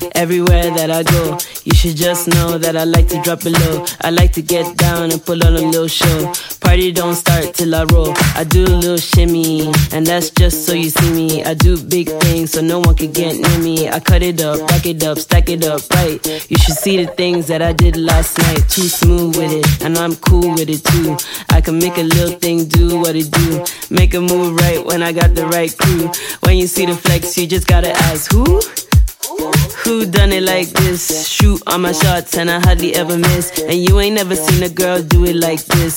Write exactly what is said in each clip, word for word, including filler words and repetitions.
everywhere that I go. You should just know that I like to drop it low. I like to get down and pull on a little show. Party don't start till I roll. I do a little shimmy, and that's just so you see me. I do big things so no one can get near me. I cut it up, back it up, stack it up right. You should see the things that I did last night. Too smooth with it, and I'm cool with it too. I can make a little thing do what it do. Make a move right when I got the right crew. When you see the flex, you just gotta ask who? Who done it like this? Shoot all my shots and I hardly ever miss. And you ain't never seen a girl do it like this.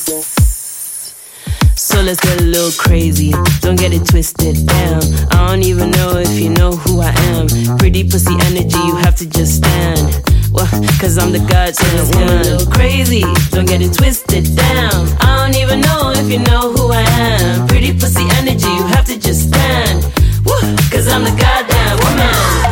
So let's get a little crazy, don't get it twisted, damn. I don't even know if you know who I am. Pretty pussy energy, you have to just stand. Well, cause I'm the goddamn woman. A little crazy, don't get it twisted, damn. I don't even know if you know who I am. Pretty pussy energy, you have to just stand. Woo, cause I'm the goddamn woman.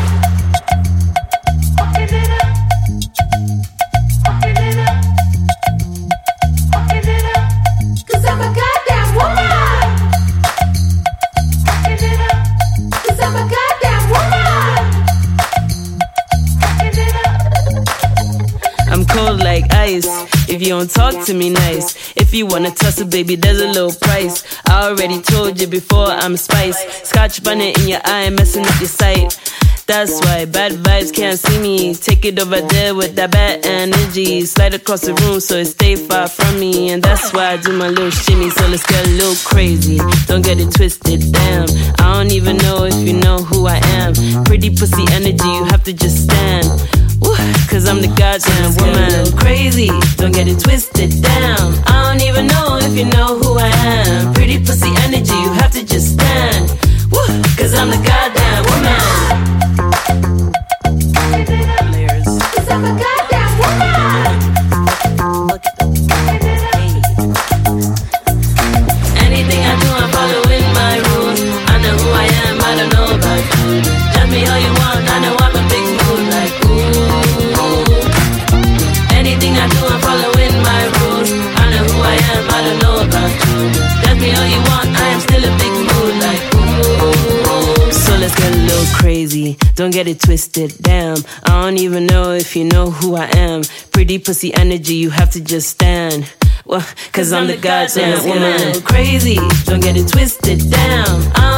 Cold like ice, if you don't talk to me nice. If you wanna tussle, baby, there's a little price. I already told you before, I'm spice. Scotch bunny in your eye, messing up your sight. That's why bad vibes can't see me. Take it over there with that bad energy. Slide across the room so it stay far from me. And that's why I do my little shimmy. So let's get a little crazy, don't get it twisted, damn. I don't even know if you know who I am. Pretty pussy energy, you have to just stand. Woo, cause I'm the goddamn woman. A little crazy, don't get it twisted, damn. I don't even know if you know who I am. Pretty pussy energy, you have to just stand. Woo, cause I'm the goddamn woman. Layers. Cause I'm the goddamn woman. Look at them. Hey. Anything I do, I'm following my rules. I know who I am, I don't know about you. Tell me all you want, I know I'm a big mood like ooh. Anything I do, I'm following my rules. I know who I am, I don't know about you. Tell me all you want, I am still a big mood like ooh. So let's get a little crazy, don't get it twisted, damn. I don't even know if you know who I am. Pretty pussy energy, you have to just stand. Well, cause I'm the goddamn woman. A little crazy, don't get it twisted, damn. I